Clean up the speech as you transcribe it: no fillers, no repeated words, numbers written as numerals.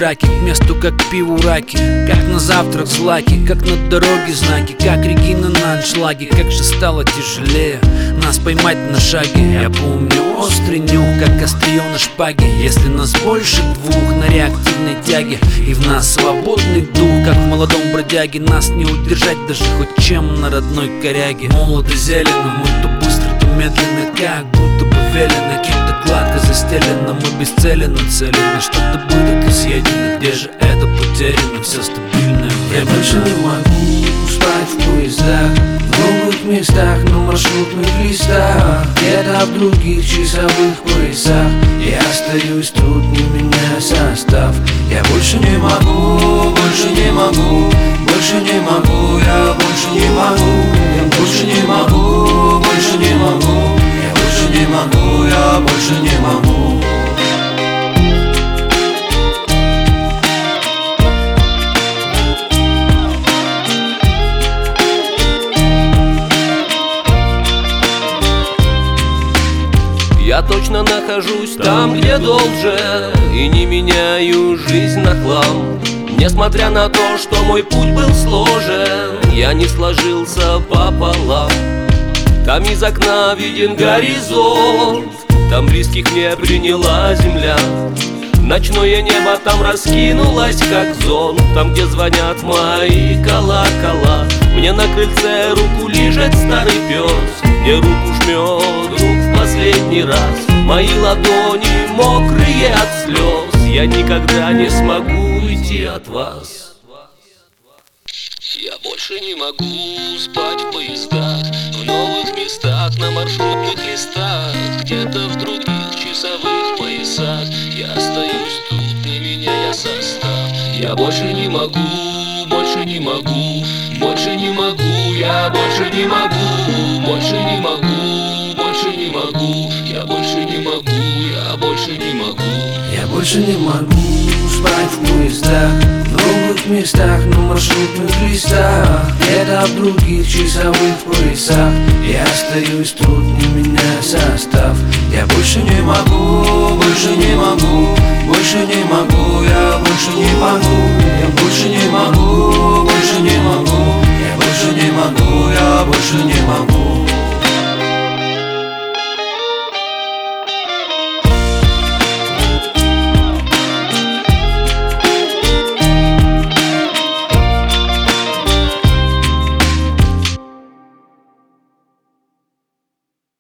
драки, к месту как к пиву раки, как на завтрак злаки, как на дороге знаки, как Регина на аншлаге. Как же стало тяжелее нас поймать на шаге. Я помню острый нюх, как острие на шпаге. Если нас больше двух на реактивной тяге, и в нас свободный дух, как в молодом бродяге, нас не удержать даже хоть чем на родной коряге. Молодо зелено, мы то быстро, то медленно, как будто бы велено, кем-то гладко застелено. Мы бесцельно нацелены, что добыто, то съедено. Где же это потеряно, все стабильное время? Я больше не могу спать в поездах, в новых местах, на маршрутных листах, где-то в других часовых поясах. Я остаюсь тут, не меняя состав. Я больше не могу, больше не могу, больше не могу, я больше не могу, я больше не могу, больше не могу, я больше не могу, я больше не могу. Я точно нахожусь там, где должен, и не меняю жизнь на хлам. Несмотря на то, что мой путь был сложен, я не сложился пополам. Там из окна виден горизонт, там близких мне приняла земля. Ночное небо там раскинулось, как зонт, там, где звонят мои колокола. Мне на крыльце руку лижет старый пес, мне руку жмет друг в последний раз. Мои ладони мокрые от слез, я никогда не смогу уйти от вас. Я больше не могу спать в поездах, в новых местах, на маршрутных листах, где-то в других часовых поясах. Я остаюсь тут, не меняя состав. Я больше не могу, больше не могу, больше не могу, я больше не могу, больше не могу, больше не могу, я больше не могу, я больше не могу. Я больше не могу спать в поездах, в новых местах, на маршрутных листах, где-то в других часовых поясах. Я остаюсь тут, не меняя состав. Я больше не могу, больше не могу, больше не могу, я больше не могу, я больше не могу, больше не могу, я больше не могу, я больше не могу.